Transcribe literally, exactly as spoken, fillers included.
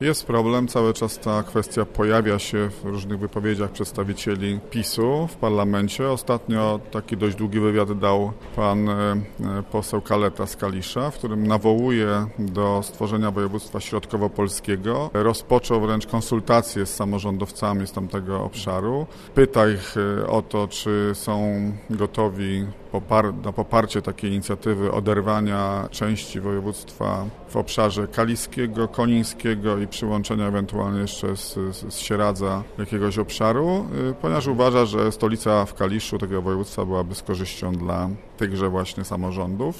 Jest problem, cały czas ta kwestia pojawia się w różnych wypowiedziach przedstawicieli PiSu w parlamencie. Ostatnio taki dość długi wywiad dał pan poseł Kaleta z Kalisza, w którym nawołuje do stworzenia województwa środkowo-polskiego. Rozpoczął wręcz konsultacje z samorządowcami z tamtego obszaru. Pyta ich o to, czy są gotowi popar- na poparcie takiej inicjatywy oderwania części województwa w obszarze kaliskiego, konińskiego i przyłączenia ewentualnie jeszcze z, z, z Sieradza jakiegoś obszaru, ponieważ uważa, że stolica w Kaliszu tego województwa byłaby z korzyścią dla tychże właśnie samorządów.